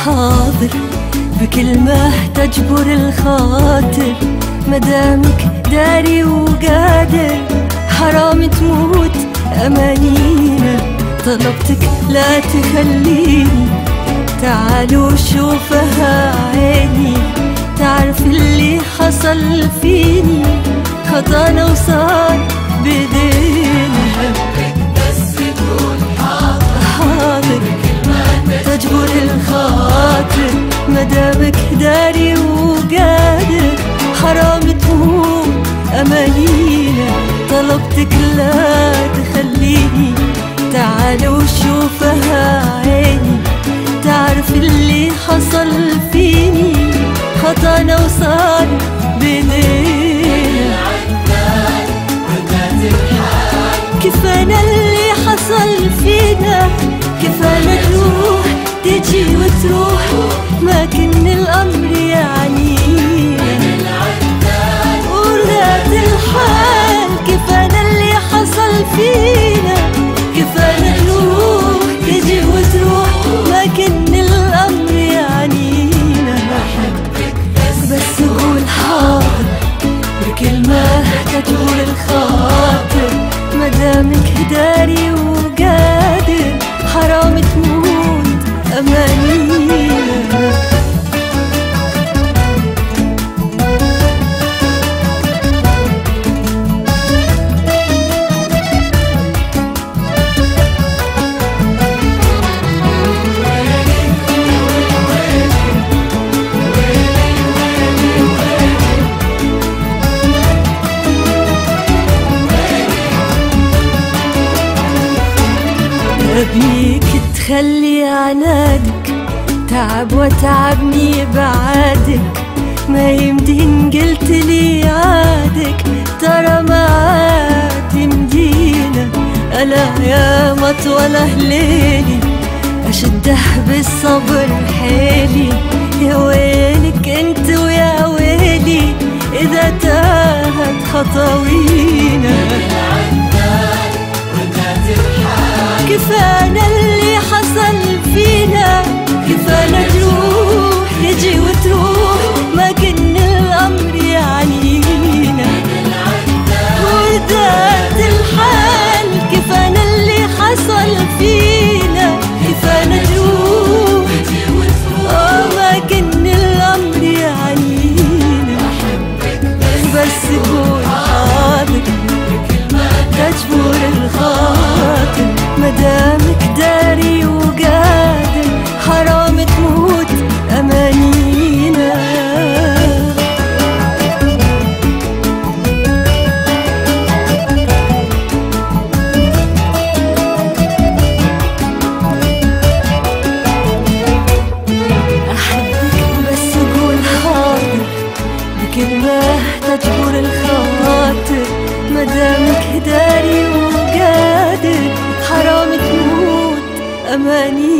حاضر بكلمة تجبر الخاطر، مدامك داري وقادر حرام تموت أمانينا. طلبتك لا تخليني، تعالوا شوفها عيني، تعرف اللي حصل فيني خطانا وصار بدينا. بس تقول حاضر تجبر الخاطر، مدامك داري وقادر حرام تموت أمانينا. طلبتك لا تخليني، تعالوا شوفها عيني، تعرف اللي حصل فيني خطانا وصار بيننا. كفانا اللي حصل فينا، كفانا تروح تجي وتروح، ما كن الأمر يعنينا وذات الحال. كفانا اللي حصل فينا، كفانا تروح تجي وتروح، ما كن الأمر يعنينا. بس قول حاضر بكلمة تجبر الخاطر، مدامك داري وقادر حرام تموت أمانينا. أبيك تخلي عنادك، تعب وتعبني بعادك، ما يمدين قلت لي عادك، ترى ما عاد يمدينا. ألا يا مطولة ليلي أشده بالصبر حيلي، يا ويلك انت ويا ويلي إذا تاهت خطوينا. كفانا اللي حصل فينا، كفانا تروح تجي وتروح، ما كن الأمر يعنينا وذات الحال. كفانا اللي حصل فينا، كفانا تروح ما كن الأمر يعنينا. بس قول حاضر تجبر الخاطر، مدامك داري وقادر حرام تموت أمانينا. أحبك بس قول حاضر بكلمة تجبر الخاطر، مدامك داري وقادر حرام تموت أماني.